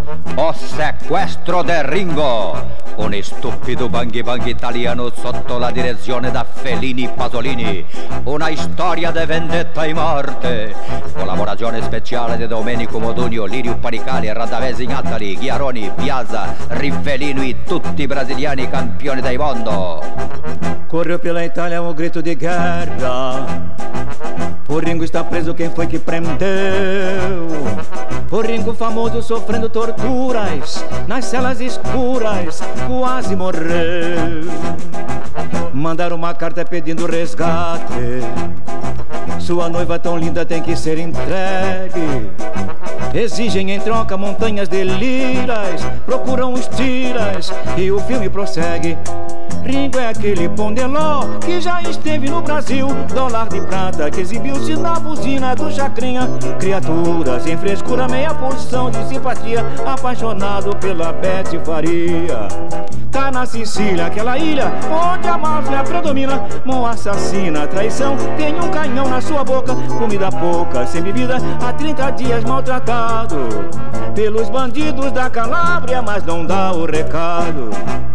O sequestro de Ringo, un stupido bang bang italiano sotto la direzione da Fellini Pasolini, una storia di vendetta e morte, collaborazione speciale di Domenico Modugno, Lirio Panicali, Radavesi Natali, Chiaroni, Piazza, Rivellino e tutti i brasiliani campioni del mondo. Correu pela Itália um grito de guerra. O Ringo está preso, quem foi que prendeu? O Ringo famoso sofrendo torturas nas celas escuras, quase morreu. Mandaram uma carta pedindo resgate. Sua noiva tão linda tem que ser entregue. Exigem em troca montanhas de liras, procuram os tiras e o filme prossegue. Ringo é aquele pondeló que já esteve no Brasil, dólar de prata que exibiu-se na buzina do Chacrinha. Criatura sem frescura, meia porção de simpatia, apaixonado pela Bete Faria. Tá na Sicília, aquela ilha onde a máfia predomina, mão assassina, traição, tem um canhão na sua boca, comida pouca, sem bebida, há 30 dias maltratado pelos bandidos da Calábria, mas não dá o recado.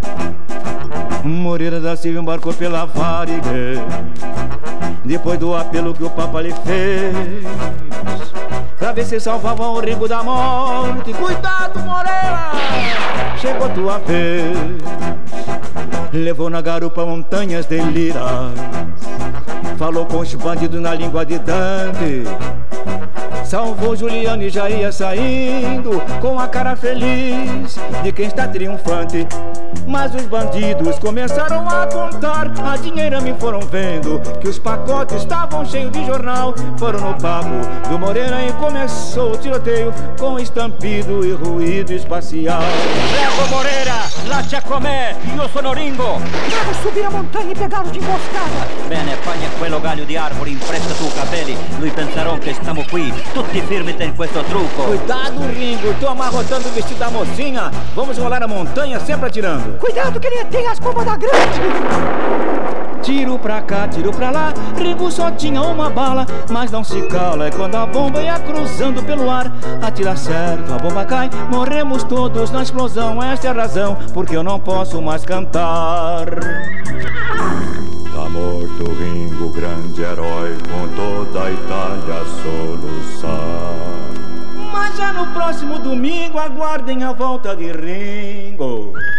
Moreira da Silva embarcou pela Varig, depois do apelo que o Papa lhe fez, pra ver se salvava o Ringo da morte. Cuidado, Moreira, chegou tua vez. Levou na garupa montanhas de liras, falou com os bandidos na língua de Dante, salvou Juliano e já ia saindo com a cara feliz de quem está triunfante. Mas os bandidos começaram a contar, a dinheirama foram vendo que os pacotes estavam cheios de jornal. Foram no papo do Moreira e começou o tiroteio com estampido e ruído espacial. Prego Moreira, lascia com'è, io sono Ringo. Devo subire a montanha e pegá-lo de emboscada. Bene, pagna quello galho di arbori, impresta tu capelli, lui penserà che stiamo qui, tutti firmi in questo trucco. Cuidado, Ringo, tô amarrotando o vestido da mocinha. Vamos rolar a montanha sempre atirando. Cuidado que ele tem as bombas da grande. Tiro pra cá, tiro pra lá, Ringo só tinha uma bala, mas não se cala, é quando a bomba ia cruzando pelo ar. Atira certo, a bomba cai, morremos todos na explosão. Esta é a razão porque eu não posso mais cantar. Tá morto Ringo, grande herói, com toda a Itália a soluçar. Mas já no próximo domingo aguardem a volta de Ringo.